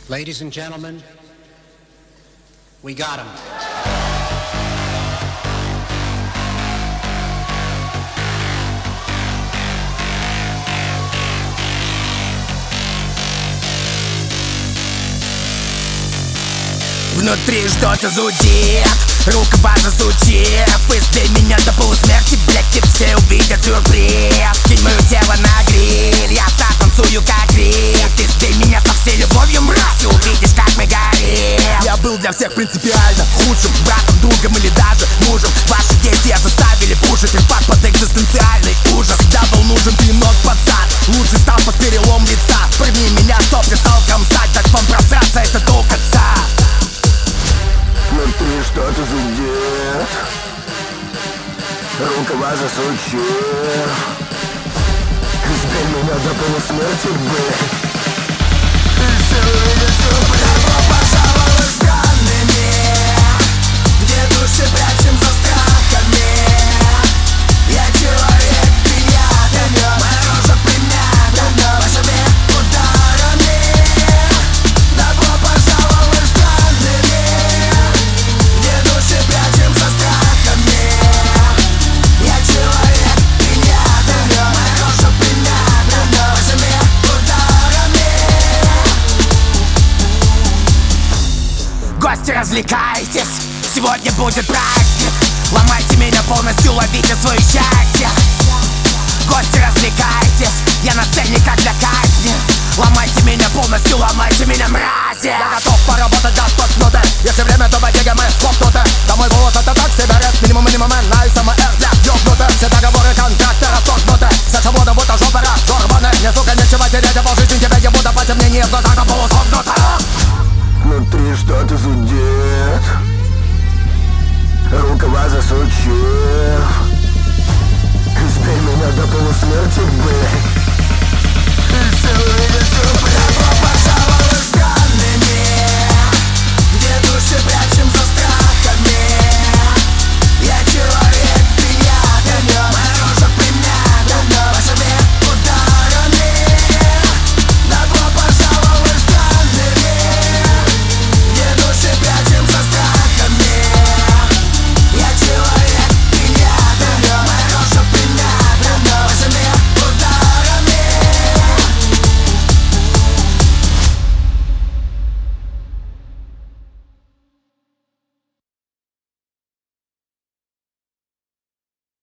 Ladies and gentlemen, we got him. Внутри что-то зудит, рукопожа сучив. Избей меня до полусмерти, блядь, и все увидят сюрприз. Кинь мое тело на гриль, я затанцую как гриль. Избей меня со всей любовью, мразь, и увидишь, как мы горим. Я был для всех принципиально худшим братом, другом или даже мужем. Ваши действия заставили пушить импакт под экзистенциальный ужас. Всегда был нужен пинок под зад, лучший стал под перелом лица. Прыгни меня, что пристал кромсать, так вам просраться, это долг отца. Внутри что-то зудит, рукава засучив. Избей меня до полусмерти, блядь, и все увидят сюрприз. Добро пожаловать в странный мир, где души прячем за страхами. Я человек принятый, моя рожа примята вашими ударами. Добро пожаловать в странный мир, где души прячем за страхами. Я человек принятый, моя рожа примята вашими ударами. Гости, развлекайтесь, сегодня будет праздник. Ломайте меня полностью, ловите свое счастье. Гости, развлекайтесь, я на сцене как для казни. Ломайте меня полностью, ломайте меня, мрази. Я готов поработать до споткнуты, если время, то богига мы хлопнуты. Да мой голос это так сигарет, минимум, на СМР для ёбнутых. Все договоры, контракты расторгнуты, вся свобода будто жопы разорваны. Мне, сука, нечего терять, а полжизни тебе не буду, потемнение в глазах на полусогнуто. Внутри что-то зудит, рукава засучив. Избей меня до полусмерти, блядь.